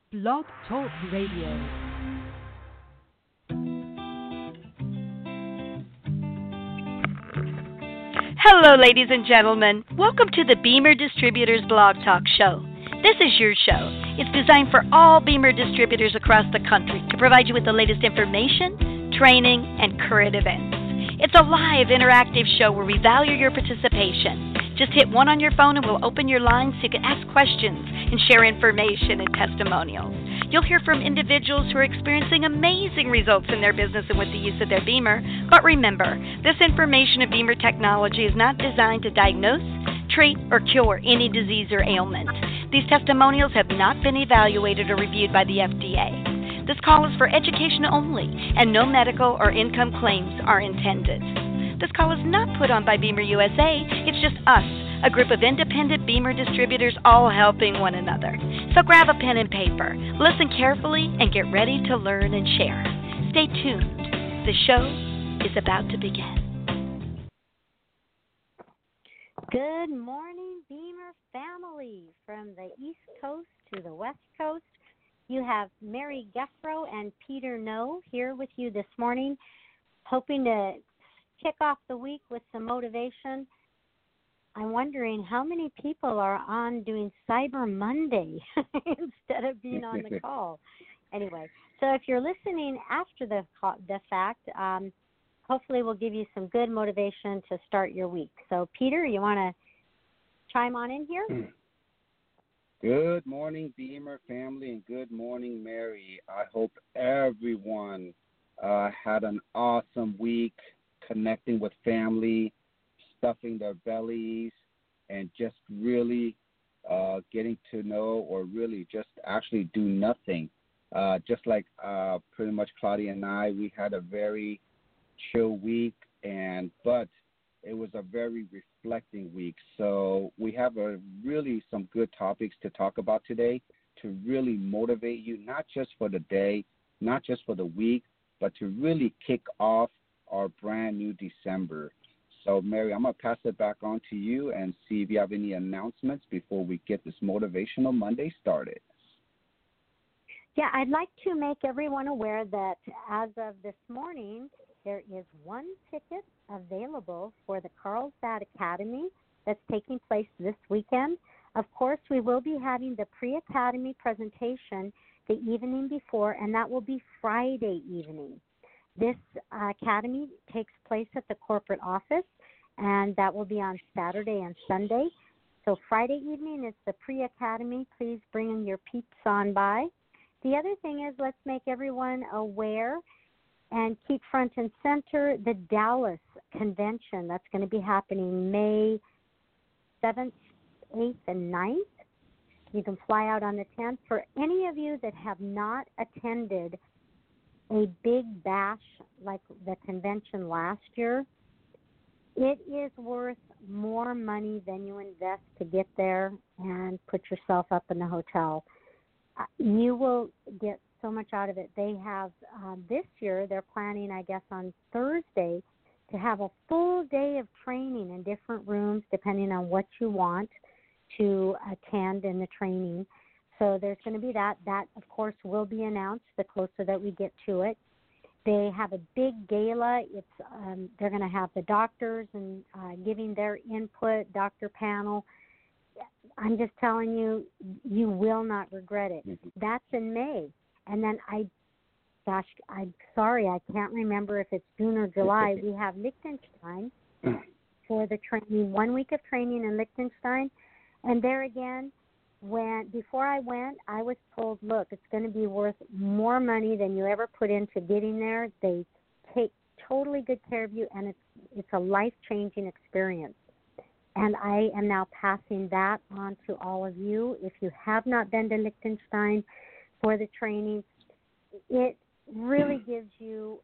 Blog Talk Radio. Hello, ladies and gentlemen. Welcome to the Beamer Distributors Blog Talk Show. This is your show. It's designed for all Beamer distributors across the country to provide you with the latest information, training, and current events. It's a live, interactive show where we value your participation. Just hit one on your phone and we'll open your lines so you can ask questions and share information and testimonials. You'll hear from individuals who are experiencing amazing results in their business and with the use of their Beamer. But remember, this information of Beamer technology is not designed to diagnose, treat, or cure any disease or ailment. These testimonials have not been evaluated or reviewed by the FDA. This call is for education only, and no medical or income claims are intended. This call is not put on by Beamer USA. It's just us, a group of independent Beamer distributors all helping one another. So grab a pen and paper, listen carefully, and get ready to learn and share. Stay tuned. The show is about to begin. Good morning, Beamer family. From the East Coast to the West Coast, you have Mary Geffro and Peter No here with you this morning, hoping to kick off the week with some motivation. I'm wondering how many people are on doing Cyber Monday instead of being on the call. Anyway, so if you're listening after the fact, hopefully we'll give you some good motivation to start your week. So, Peter, you want to chime on in here? Good morning, Beamer family, and good morning, Mary. I hope everyone had an awesome week, connecting with family, stuffing their bellies, and just really getting to know, or really just actually do nothing. Just like pretty much Claudia and I, we had a very chill week, but it was a very reflecting week. So we have really some good topics to talk about today to really motivate you, not just for the day, not just for the week, but to really kick off our brand new December. So, Mary, I'm going to pass it back on to you and see if you have any announcements before we get this Motivational Monday started. Yeah, I'd like to make everyone aware that as of this morning, there is one ticket available for the Carlsbad Academy that's taking place this weekend. Of course, we will be having the pre-academy presentation the evening before, and that will be Friday evening. This academy takes place at the corporate office, and that will be on Saturday and Sunday. So Friday evening is the pre-academy. Please bring your peeps on by. The other thing is, let's make everyone aware and keep front and center the Dallas convention. That's going to be happening May 7th, 8th, and 9th. You can fly out on the 10th. For any of you that have not attended a big bash like the convention last year, it is worth more money than you invest to get there and put yourself up in the hotel. You will get so much out of it. They have, this year, they're planning, I guess, on Thursday to have a full day of training in different rooms, depending on what you want to attend in the training. So there's going to be that. That, of course, will be announced the closer that we get to it. They have a big gala. They're going to have the doctors and giving their input, doctor panel. I'm just telling you, you will not regret it. That's in May. And then I'm sorry, I can't remember if it's June or July. We have Liechtenstein for the training, 1 week of training in Liechtenstein. And there again, before I went, I was told, look, it's going to be worth more money than you ever put into getting there. They take totally good care of you, and it's a life-changing experience. And I am now passing that on to all of you. If you have not been to Liechtenstein for the training, it really gives you,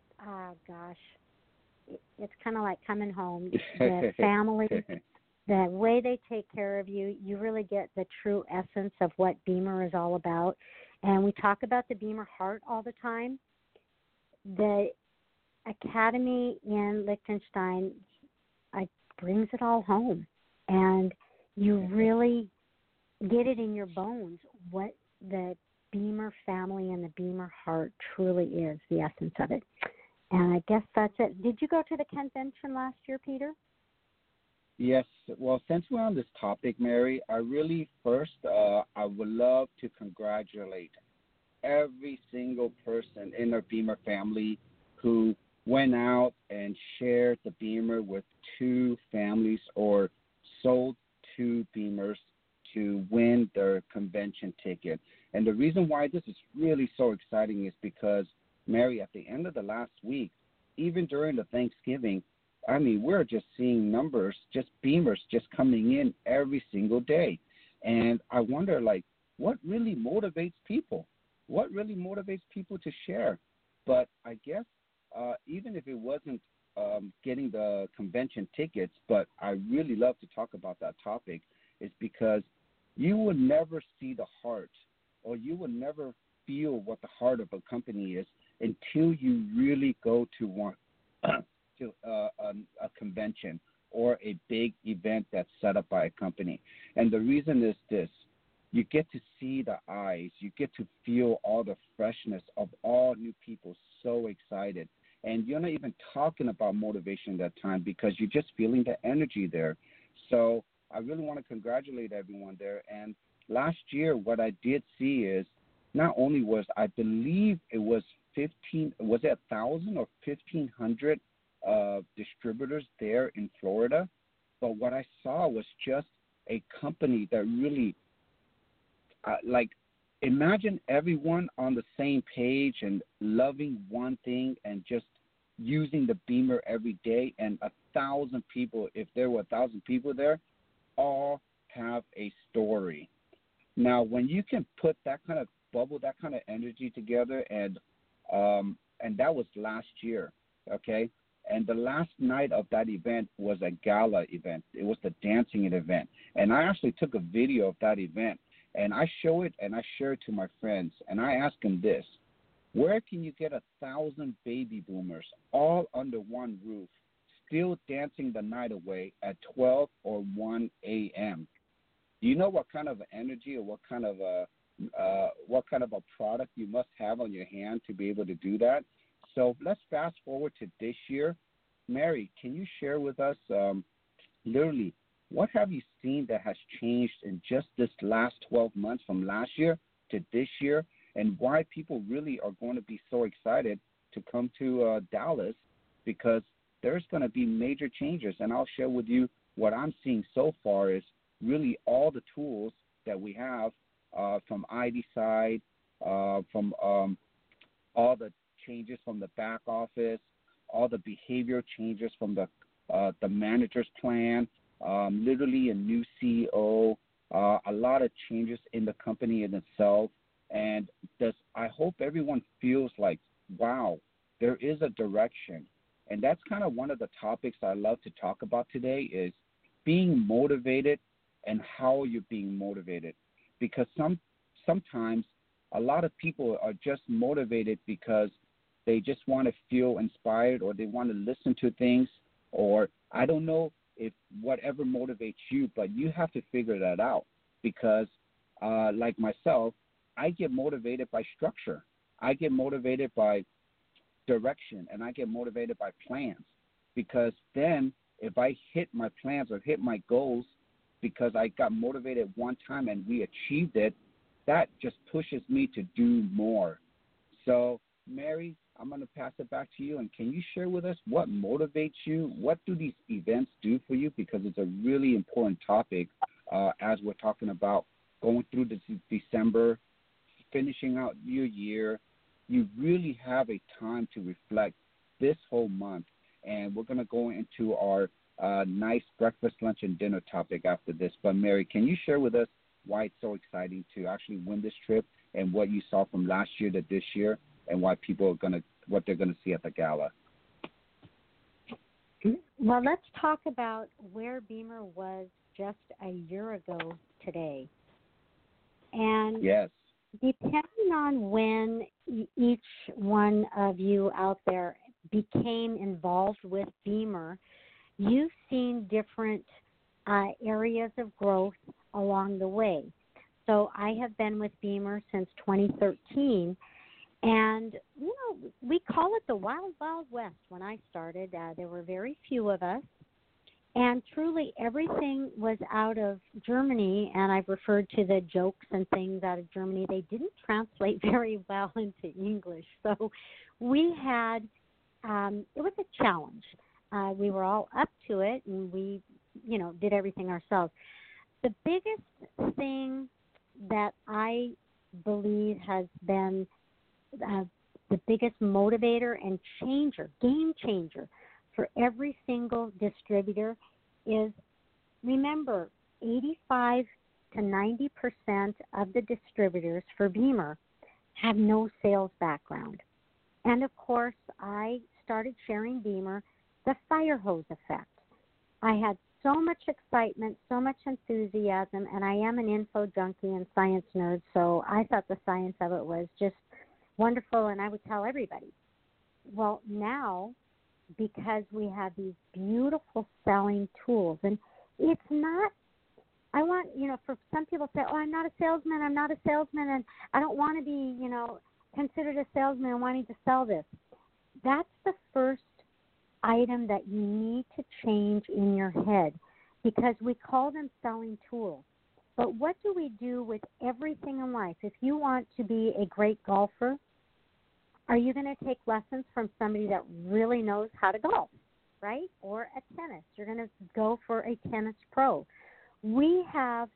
it's kind of like coming home. The family, the way they take care of you, you really get the true essence of what Beamer is all about. And we talk about the Beamer heart all the time. The Academy in Liechtenstein brings it all home. And you really get it in your bones what the Beamer family and the Beamer heart truly is the essence of it. And I guess that's it. Did you go to the convention last year, Peter? Yes. Well, since we're on this topic, Mary, I really first I would love to congratulate every single person in our Beamer family who went out and shared the Beamer with two families or sold two Beamers to win their convention ticket. And the reason why this is really so exciting is because, Mary, at the end of the last week, even during the Thanksgiving, I mean, we're just seeing numbers, just Beamers just coming in every single day. And I wonder, like, what really motivates people? What really motivates people to share? But I guess even if it wasn't getting the convention tickets, but I really love to talk about that topic, is because you would never see the heart, or you would never feel what the heart of a company is until you really go to one to a convention or a big event that's set up by a company. And the reason is this: you get to see the eyes, you get to feel all the freshness of all new people so excited. And you're not even talking about motivation that time because you're just feeling the energy there. So I really want to congratulate everyone there. And last year, what I did see is not only was, I believe it was 1,000 or 1,500 distributors there in Florida. But what I saw was just a company that really, imagine everyone on the same page and loving one thing and just using the Beamer every day. And 1,000 people, if there were 1,000 people there, all have a story. Now, when you can put that kind of bubble, that kind of energy together, and that was last year, okay? And the last night of that event was a gala event. It was the dancing event. And I actually took a video of that event, and I show it and I share it to my friends. And I ask them this: where can you get 1,000 baby boomers all under one roof, still dancing the night away at 12 or 1 a.m.? Do you know what kind of energy or what kind of a product you must have on your hand to be able to do that? So let's fast forward to this year. Mary, can you share with us literally what have you seen that has changed in just this last 12 months from last year to this year, and why people really are going to be so excited to come to Dallas, because there's going to be major changes. And I'll share with you what I'm seeing so far is really all the tools that we have from ID side, from all the changes from the back office, all the behavior changes from the manager's plan, literally a new CEO, a lot of changes in the company in itself. And I hope everyone feels like, wow, there is a direction. And that's kind of one of the topics I love to talk about today is being motivated and how you're being motivated. Because sometimes a lot of people are just motivated because they just want to feel inspired, or they want to listen to things, or I don't know if whatever motivates you, but you have to figure that out. Because like myself, I get motivated by structure. I get motivated by direction, and I get motivated by plans. Because then if I hit my plans or hit my goals because I got motivated one time and we achieved it, that just pushes me to do more. So, Mary, I'm going to pass it back to you. And can you share with us what motivates you? What do these events do for you? Because it's a really important topic as we're talking about going through this December, finishing out your year. You really have a time to reflect this whole month. And we're going to go into our nice breakfast, lunch, and dinner topic after this. But, Mary, can you share with us why it's so exciting to actually win this trip and what you saw from last year to this year, and why people are what they're going to see at the gala? Well, let's talk about where Beamer was just a year ago today. And yes, depending on when each one of you out there became involved with Beamer, you've seen different areas of growth along the way. So I have been with Beamer since 2013. And, we call it the Wild, Wild West. When I started, there were very few of us. And truly everything was out of Germany, and I've referred to the jokes and things out of Germany. They didn't translate very well into English. So we had, it was a challenge. We were all up to it, and we, did everything ourselves. The biggest thing that I believe has been the biggest motivator and game changer for every single distributor is, remember, 85 to 90% of the distributors for Beamer have no sales background. And of course, I started sharing Beamer, the fire hose effect. I had so much excitement, so much enthusiasm, and I am an info junkie and science nerd, so I thought the science of it was just wonderful, and I would tell everybody. Well, now, because we have these beautiful selling tools, and it's not, I want, for some people say, I'm not a salesman, and I don't want to be, considered a salesman and wanting to sell this. That's the first item that you need to change in your head, because we call them selling tools. But what do we do with everything in life? If you want to be a great golfer, are you going to take lessons from somebody that really knows how to golf, right? Or at tennis. You're going to go for a tennis pro. We have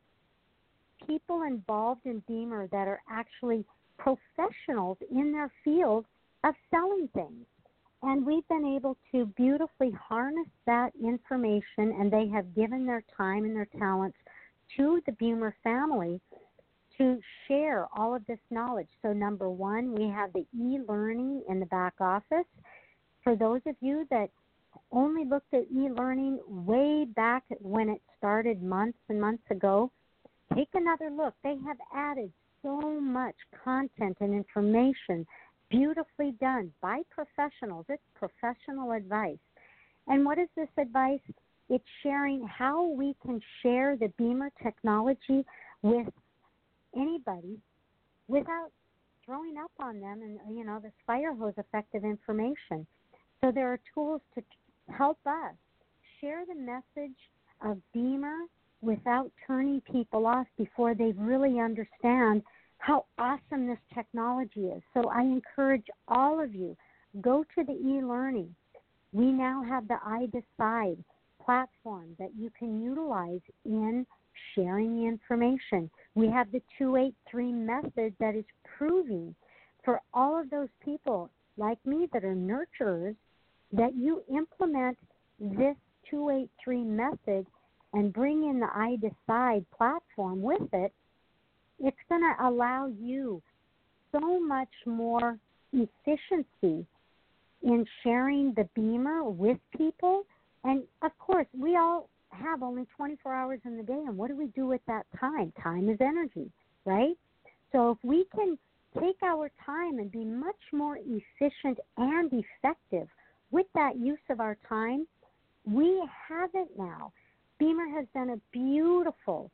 people involved in Beamer that are actually professionals in their field of selling things. And we've been able to beautifully harness that information, and they have given their time and their talents to the Beamer family to share all of this knowledge. So number one, we have the e-learning in the back office. For those of you that only looked at e-learning way back when it started months and months ago, take another look. They have added so much content and information, beautifully done by professionals. It's professional advice. And what is this advice? It's sharing how we can share the Beamer technology with anybody without throwing up on them and, this fire hose effect of information. So there are tools to help us share the message of Beamer without turning people off before they really understand how awesome this technology is. So I encourage all of you, go to the e-learning. We now have the iDecide platform that you can utilize in sharing the information. We have the 283 method that is proving for all of those people like me that are nurturers that you implement this 283 method and bring in the iDecide platform with it. It's going to allow you so much more efficiency in sharing the Beamer with people. And, of course, we all have only 24 hours in the day, and what do we do with that time? Time is energy, right? So if we can take our time and be much more efficient and effective with that use of our time, we have it now. Beamer has done a beautiful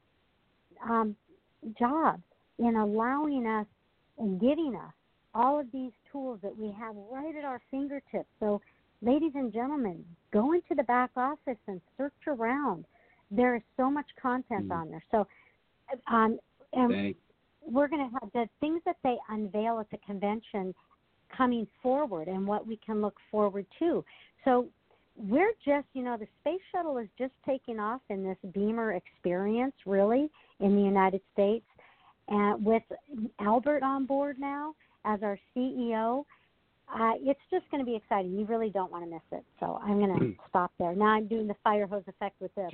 job in allowing us and giving us all of these tools that we have right at our fingertips. So, ladies and gentlemen, go into the back office and search around. There is so much content on there. So, and we're going to have the things that they unveil at the convention coming forward and what we can look forward to. So we're just, the space shuttle is just taking off in this Beamer experience, really, in the United States. And with Albert on board now as our CEO, it's just going to be exciting. You really don't want to miss it. So I'm going to stop there. Now I'm doing the fire hose effect with this.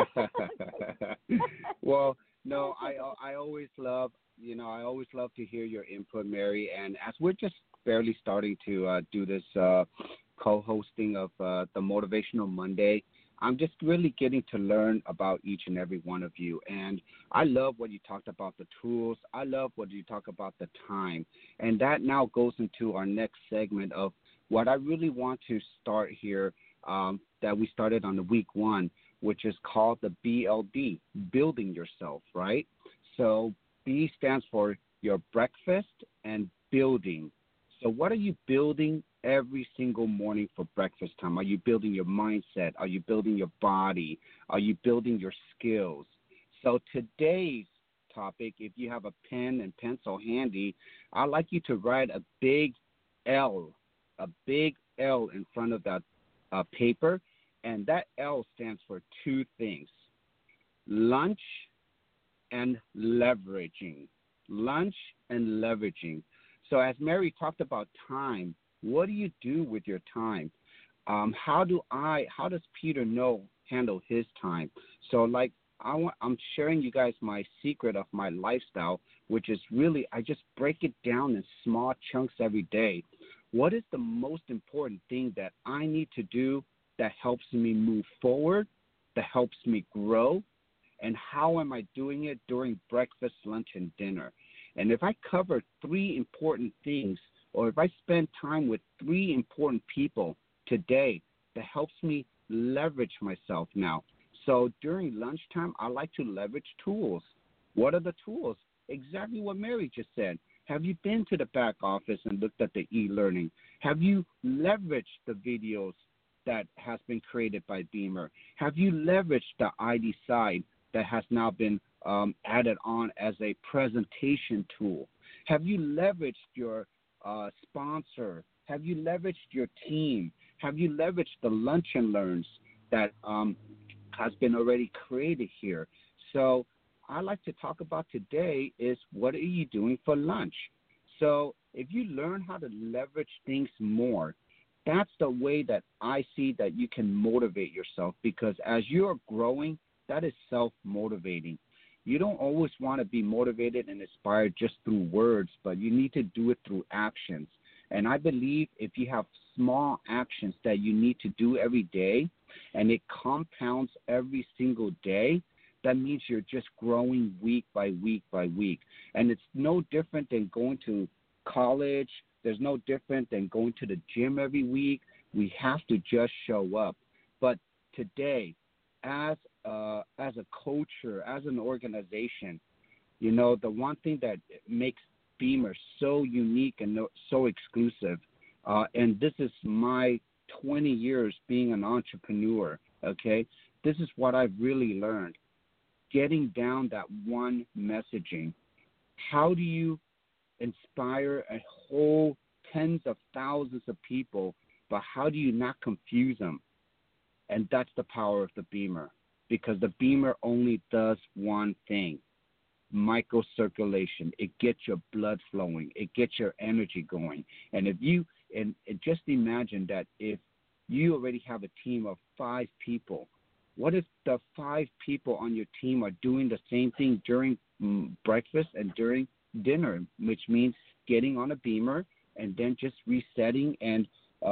Well, no, I always love, I always love to hear your input, Mary. And as we're just barely starting to do this co-hosting of the Motivational Monday, I'm just really getting to learn about each and every one of you. And I love what you talked about the tools. I love what you talk about the time. And that now goes into our next segment of what I really want to start here that we started on the week one, which is called the BLD, Building Yourself, right? So B stands for your breakfast and building. So what are you building every single morning for breakfast time? Are you building your mindset? Are you building your body? Are you building your skills? So today's topic, if you have a pen and pencil handy, I'd like you to write a big L in front of that paper, and that L stands for two things: lunch and leveraging. Lunch and leveraging. So as Mary talked about time, what do you do with your time? How does Peter handle his time? So like I'm sharing you guys my secret of my lifestyle, which is really I just break it down in small chunks every day. What is the most important thing that I need to do that helps me move forward, that helps me grow, and how am I doing it during breakfast, lunch, and dinner? And if I cover three important things, or if I spend time with three important people today, that helps me leverage myself now. So during lunchtime, I like to leverage tools. What are the tools? Exactly what Mary just said. Have you been to the back office and looked at the e-learning? Have you leveraged the videos that has been created by Beamer? Have you leveraged the ID side that has now been added on as a presentation tool? Have you leveraged your sponsor? Have you leveraged your team? Have you leveraged the lunch and learns that has been already created here? So I like to talk about today is what are you doing for lunch? So if you learn how to leverage things more, that's the way that I see that you can motivate yourself, because as you're growing, that is self-motivating. You don't always want to be motivated and inspired just through words, but you need to do it through actions. And I believe if you have small actions that you need to do every day and it compounds every single day, that means you're just growing week by week by week. And it's no different than going to college. There's no different than going to the gym every week. We have to just show up. But today, as a culture, as an organization, you know, the one thing that makes Beamer so unique and so exclusive, and this is my 20 years being an entrepreneur, okay, this is what I've really learned. Getting down that one messaging. How do you inspire a whole tens of thousands of people, but how do you not confuse them? And that's the power of the Beamer, because the Beamer only does one thing: microcirculation. It gets your blood flowing. It gets your energy going. And if you and just imagine that if you already have a team of 5 people, what if the 5 people on your team are doing the same thing during breakfast and during dinner, which means getting on a Beamer and then just resetting and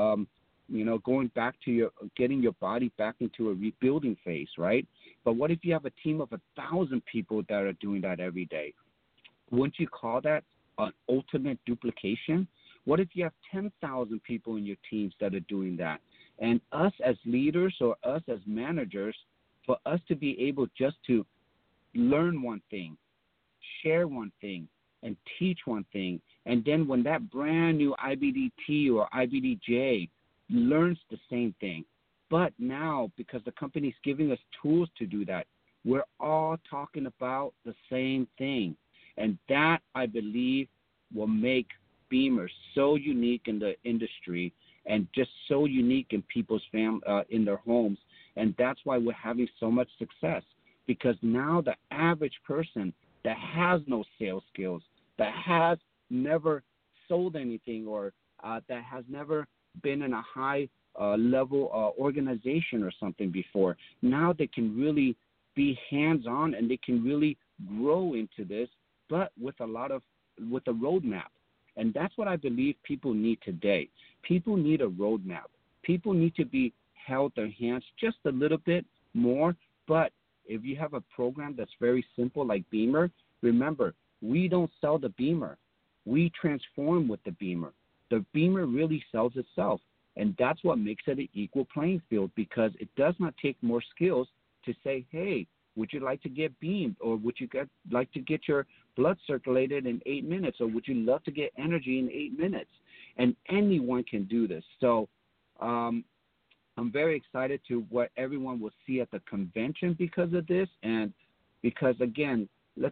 going back to getting your body back into a rebuilding phase, right? But what if you have a team of 1,000 people that are doing that every day? Wouldn't you call that an ultimate duplication? What if you have 10,000 people in your teams that are doing that? And us as leaders or us as managers, for us to be able just to learn one thing, share one thing, and teach one thing, and then when that brand new IBDT or IBDJ learns the same thing, but now because the company is giving us tools to do that, we're all talking about the same thing. And that, I believe, will make Beamer so unique in the industry and just so unique in people's in their homes. And that's why we're having so much success, because now the average person that has no sales skills, that has never sold anything, or that has never been in a high level organization or something before, now they can really be hands-on and they can really grow into this, but with a roadmap. And that's what I believe people need today. People need a roadmap. People need to be held their hands just a little bit more. But if you have a program that's very simple like Beamer, remember, we don't sell the Beamer. We transform with the Beamer. The Beamer really sells itself. And that's what makes it an equal playing field, because it does not take more skills to say, hey, Would you like to get beamed, or would you like to get your blood circulated in 8 minutes, or would you love to get energy in 8 minutes? And anyone can do this. So I'm very excited to what everyone will see at the convention because of this, and because, again,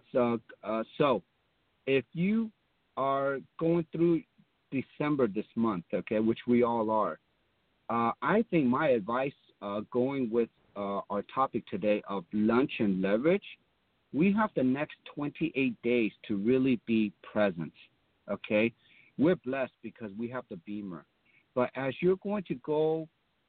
so if you are going through December this month, okay, which we all are, I think my advice going with our topic today of lunch and leverage, we have the next 28 days to really be present, okay? We're blessed because we have the Beamer. But as you're going to go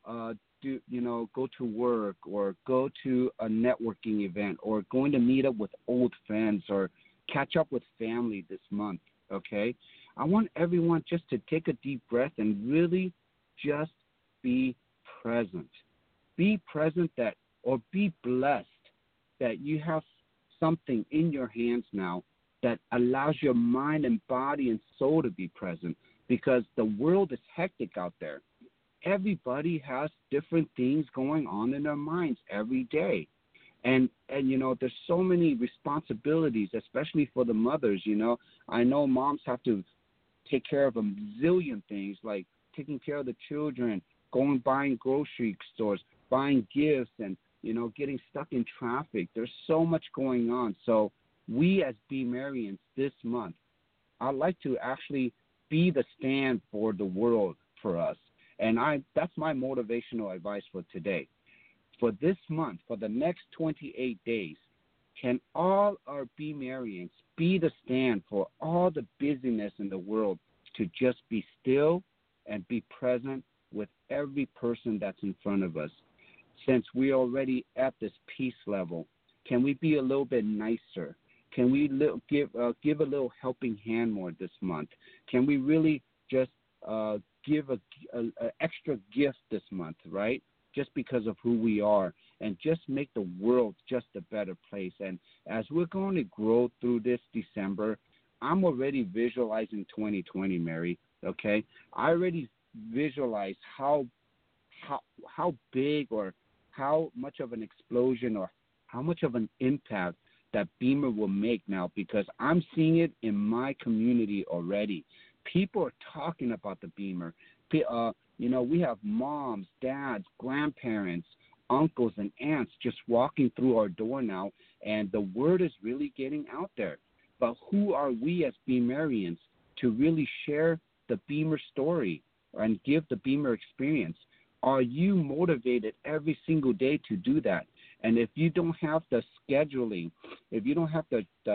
go to work or go to a networking event or going to meet up with old friends or catch up with family this month, okay? I want everyone just to take a deep breath and really just be present. Be present or be blessed that you have something in your hands now that allows your mind and body and soul to be present, because the world is hectic out there. Everybody has different things going on in their minds every day. And there's so many responsibilities, especially for the mothers, I know moms have to take care of a zillion things, like taking care of the children, buying grocery stores, buying gifts, and, getting stuck in traffic. There's so much going on. So we as Beamerians this month, I'd like to actually be the stand for the world for us. And that's my motivational advice for today. For this month, for the next 28 days, can all our Beamerians be the stand for all the busyness in the world to just be still and be present with every person that's in front of us? Since we're already at this peace level, can we be a little bit nicer? Can we give a little helping hand more this month? Can we really just give an extra gift this month, right? Just because of who we are, and just make the world just a better place. And as we're going to grow through this December, I'm already visualizing 2020, Mary, okay? I already visualize how big or how much of an explosion or how much of an impact that Beamer will make now, because I'm seeing it in my community already. People are talking about the Beamer. We have moms, dads, grandparents, uncles, and aunts just walking through our door now, and the word is really getting out there. But who are we as Beamerians to really share the Beamer story and give the Beamer experience? Are you motivated every single day to do that? And if you don't have the scheduling, if you don't have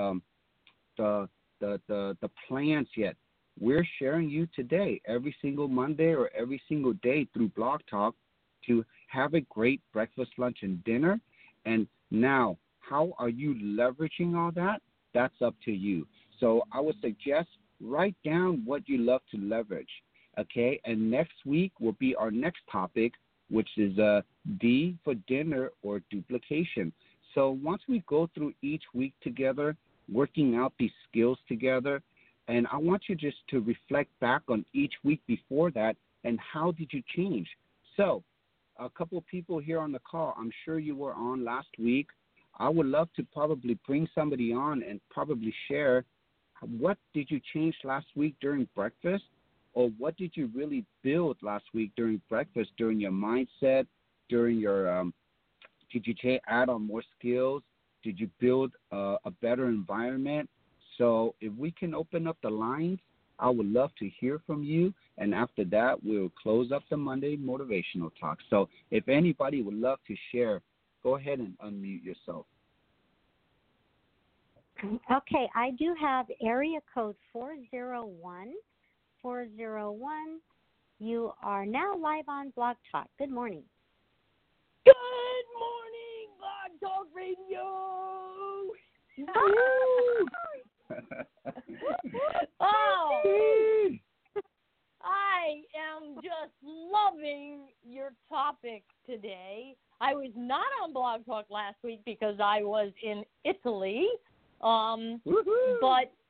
the plans yet, we're sharing you today, every single Monday or every single day through Blog Talk, to have a great breakfast, lunch, and dinner. And now, how are you leveraging all that? That's up to you. So I would suggest write down what you love to leverage, okay? And next week will be our next topic, which is D for dinner or duplication. So once we go through each week together, working out these skills together, and I want you just to reflect back on each week before that and how did you change. So a couple of people here on the call, I'm sure you were on last week. I would love to probably bring somebody on and probably share what did you change last week during breakfast, or what did you really build last week during breakfast, during your mindset, during your did you add on more skills? Did you build a better environment? So if we can open up the lines, I would love to hear from you. And after that, we'll close up the Monday Motivational Talk. So if anybody would love to share, go ahead and unmute yourself. Okay, I do have area code 401. 401. You are now live on Blog Talk. Good morning. Good morning, Blog Talk Radio. Oh, I am just loving your topic today. I was not on Blog Talk last week because I was in Italy. But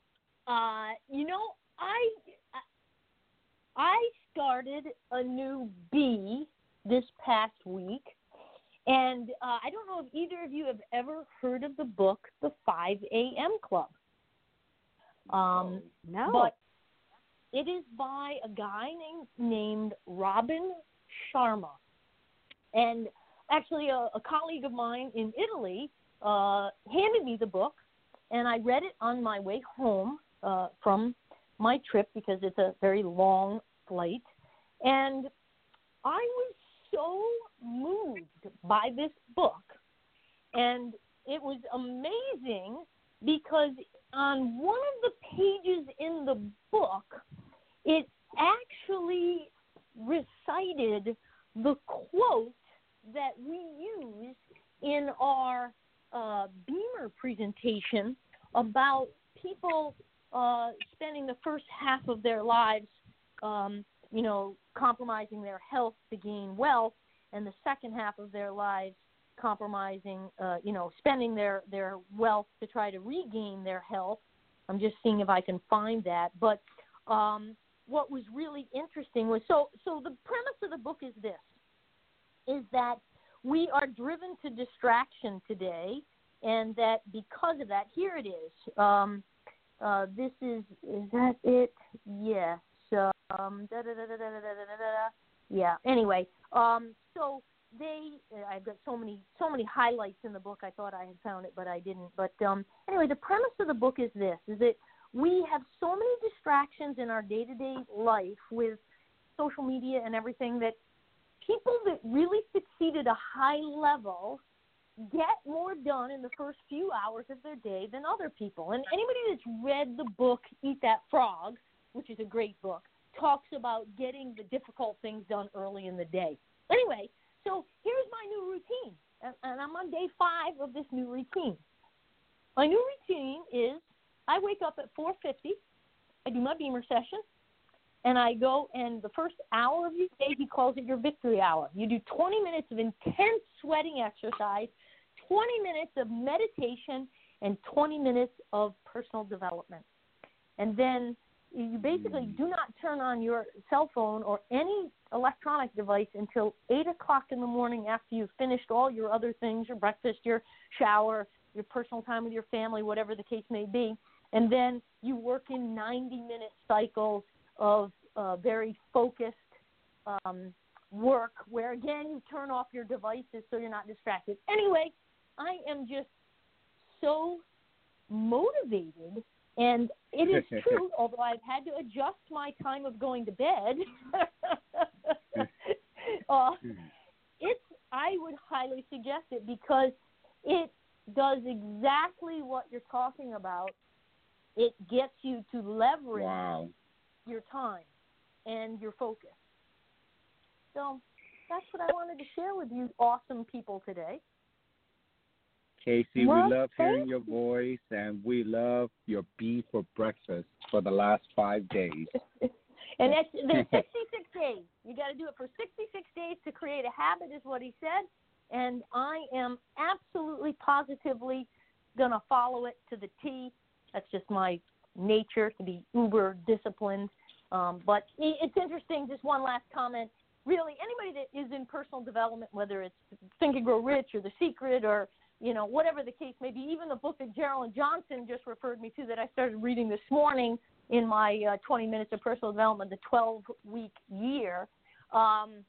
I started a new bee this past week, And I don't know if either of you have ever heard of the book, The 5 a.m. Club. No. But it is by a guy named Robin Sharma. And actually, a colleague of mine in Italy handed me the book, and I read it on my way home from my trip because it's a very long flight. And I was so moved by this book, and it was amazing because on one of the pages in the book, it actually recited the quote that we use in our Beamer presentation about people spending the first half of their lives compromising their health to gain wealth, and the second half of their lives compromising, spending their wealth to try to regain their health. I'm just seeing if I can find that. But what was really interesting was, so the premise of the book is this, is that we are driven to distraction today, and that because of that, here it is. This is that it? Yes. Yeah. Anyway, so I've got so many highlights in the book. I thought I had found it, but I didn't. But anyway, the premise of the book is this: is that we have so many distractions in our day-to-day life with social media and everything that people that really succeed at a high level get more done in the first few hours of their day than other people. And anybody that's read the book Eat That Frog, which is a great book, talks about getting the difficult things done early in the day. Anyway, so here's my new routine, and I'm on day 5 of this new routine. My new routine is I wake up at 4:50, I do my Beamer session, and I go, and the first hour of your day, he calls it your victory hour. You do 20 minutes of intense sweating exercise, 20 minutes of meditation, and 20 minutes of personal development. And then you basically do not turn on your cell phone or any electronic device until 8 o'clock in the morning after you've finished all your other things, your breakfast, your shower, your personal time with your family, whatever the case may be. And then you work in 90-minute cycles of very focused work where, again, you turn off your devices so you're not distracted. Anyway, I am just so motivated. And it is true, although I've had to adjust my time of going to bed, I would highly suggest it because it does exactly what you're talking about. It gets you to leverage your time and your focus. So that's what I wanted to share with you awesome people today. Casey, we love hearing your voice, and we love your beef for breakfast for the last 5 days. And that's 66 days. You got to do it for 66 days to create a habit is what he said. And I am absolutely positively going to follow it to the T. That's just my nature, to be uber disciplined. But it's interesting, just one last comment. Really, anybody that is in personal development, whether it's Think and Grow Rich or The Secret or whatever the case may be, even the book that Geraldine Johnson just referred me to that I started reading this morning in my 20 minutes of personal development, the 12-week year, they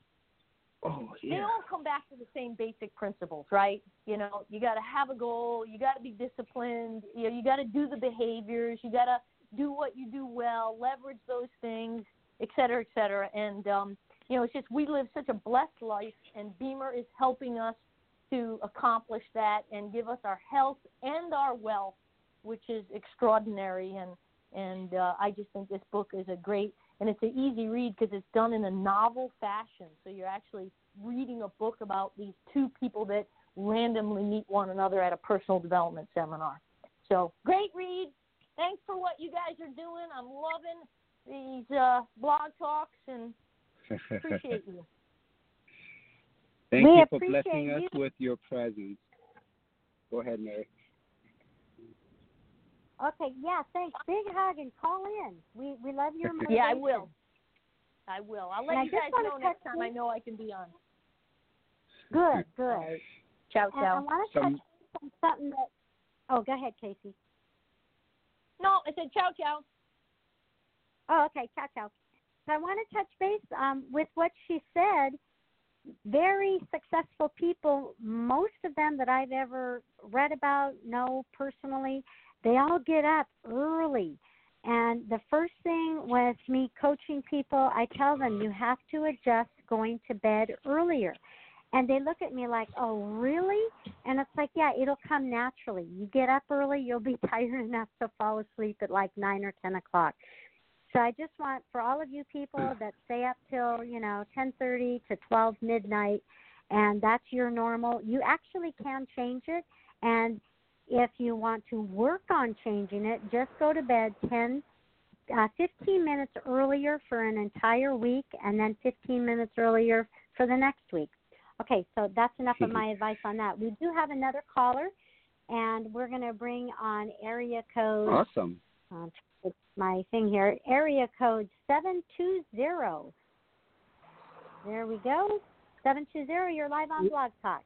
all come back to the same basic principles, right? You got to have a goal, you got to be disciplined, you got to do the behaviors, you got to do what you do well, leverage those things, et cetera, et cetera. And, it's just we live such a blessed life, and Beamer is helping us to accomplish that and give us our health and our wealth, which is extraordinary. And I just think this book is a great, and it's an easy read because it's done in a novel fashion. So you're actually reading a book about these two people that randomly meet one another at a personal development seminar. So great read. Thanks for what you guys are doing. I'm loving these blog talks and appreciate you. Thank you for blessing us with your presence. Go ahead, Mary. Okay, yeah, thanks. Big hug and call in. We love your motivation. Yeah, I will. I'll let you guys know next time I know I can be on. Good, good. Right. Ciao, And I ciao. want to touch on something that. Oh, go ahead, Casey. No, I said ciao, ciao. Oh, okay, ciao, ciao. So I want to touch base with what she said. Very successful people, most of them that I've ever read about, know personally, they all get up early. And the first thing with me coaching people, I tell them you have to adjust going to bed earlier. And they look at me like, oh, really? And it's like, yeah, it'll come naturally. You get up early, you'll be tired enough to fall asleep at like 9 or 10 o'clock. So I just want, for all of you people that stay up till, 10:30 to 12 midnight, and that's your normal, you actually can change it. And if you want to work on changing it, just go to bed 15 minutes earlier for an entire week, and then 15 minutes earlier for the next week. Okay, so that's enough of my advice on that. We do have another caller, and we're going to bring on area code. Awesome. It's my thing here. Area code 720. There we go. 720, you're live on Blog Talk.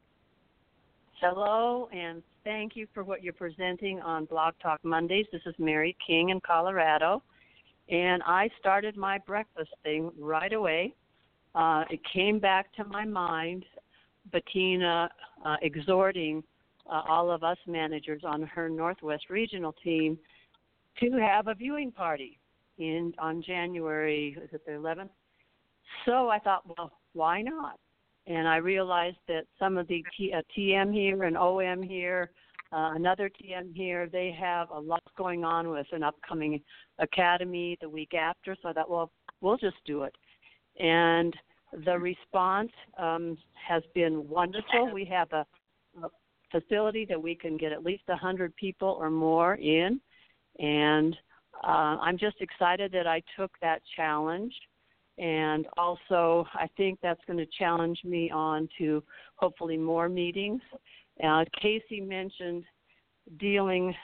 Hello, and thank you for what you're presenting on Blog Talk Mondays. This is Mary King in Colorado, and I started my breakfast thing right away. It came back to my mind, Bettina exhorting all of us managers on her Northwest Regional team to have a viewing party on January, is it the 11th? So I thought, well, why not? And I realized that some of the TM here and OM here, another TM here, they have a lot going on with an upcoming academy the week after. So I thought, well, we'll just do it. And the response has been wonderful. We have a facility that we can get at least 100 people or more in. And I'm just excited that I took that challenge. And also, I think that's going to challenge me on to hopefully more meetings. Casey mentioned dealing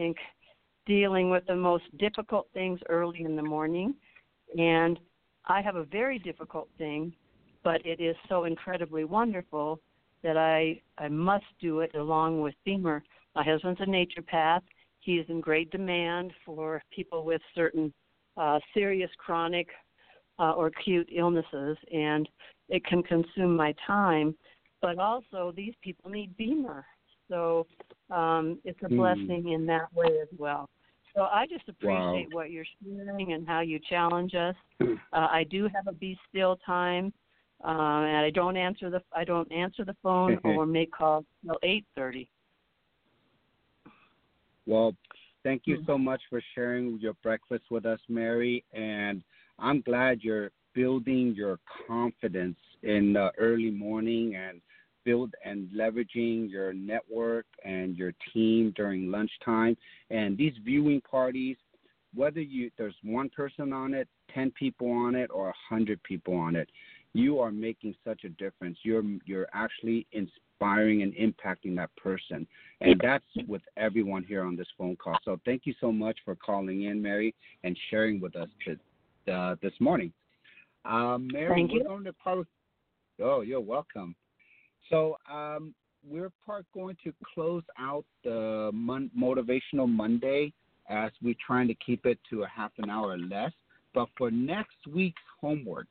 with the most difficult things early in the morning. And I have a very difficult thing, but it is so incredibly wonderful that I must do it along with Beamer. My husband's a naturopath. He is in great demand for people with certain serious chronic or acute illnesses, and it can consume my time. But also, these people need Beamer. So it's a blessing in that way as well. So I just appreciate what you're sharing and how you challenge us. I do have a be still time, and I don't answer the phone or make calls till 8:30. Well, thank you so much for sharing your breakfast with us, Mary. And I'm glad you're building your confidence in the early morning and leveraging your network and your team during lunchtime. And these viewing parties, whether there's one person on it, 10 people on it, or 100 people on it, you are making such a difference. You're actually inspiring and impacting that person. And that's with everyone here on this phone call. So thank you so much for calling in, Mary, and sharing with us this morning. Mary, thank you. You're welcome. So we're going to close out the Motivational Monday as we're trying to keep it to a half an hour or less. But for next week's homework,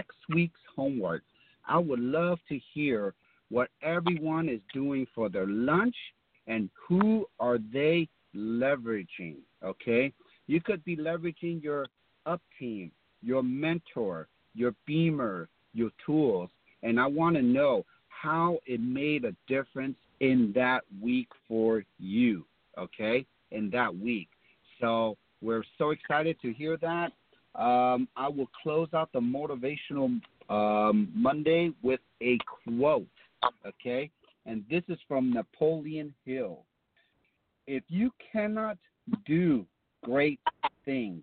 I would love to hear what everyone is doing for their lunch and who are they leveraging, okay? You could be leveraging your up team, your mentor, your Beamer, your tools, and I want to know how it made a difference in that week for you, okay, in that week. So we're so excited to hear that. I will close out the Motivational Monday with a quote, okay? And this is from Napoleon Hill. If you cannot do great things,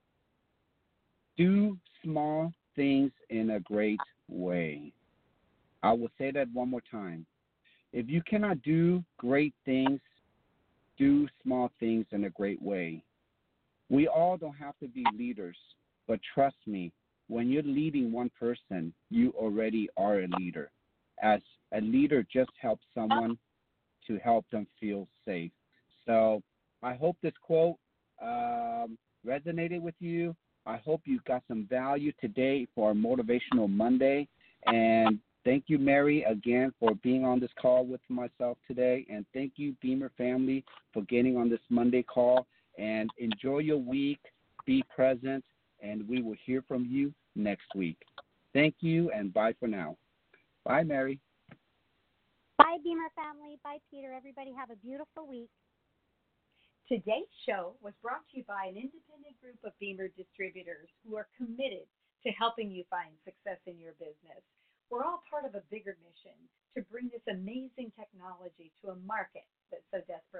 do small things in a great way. I will say that one more time. If you cannot do great things, do small things in a great way. We all don't have to be leaders, but trust me, when you're leading one person, you already are a leader. as a leader just helps someone to help them feel safe. So I hope this quote resonated with you. I hope you got some value today for our Motivational Monday. And thank you, Mary, again for being on this call with myself today. And thank you, Beamer family, for getting on this Monday call. And enjoy your week. Be present. And we will hear from you next week. Thank you, and bye for now. Bye, Mary. Bye, Beamer family. Bye, Peter. Everybody have a beautiful week. Today's show was brought to you by an independent group of Beamer distributors who are committed to helping you find success in your business. We're all part of a bigger mission to bring this amazing technology to a market that so desperately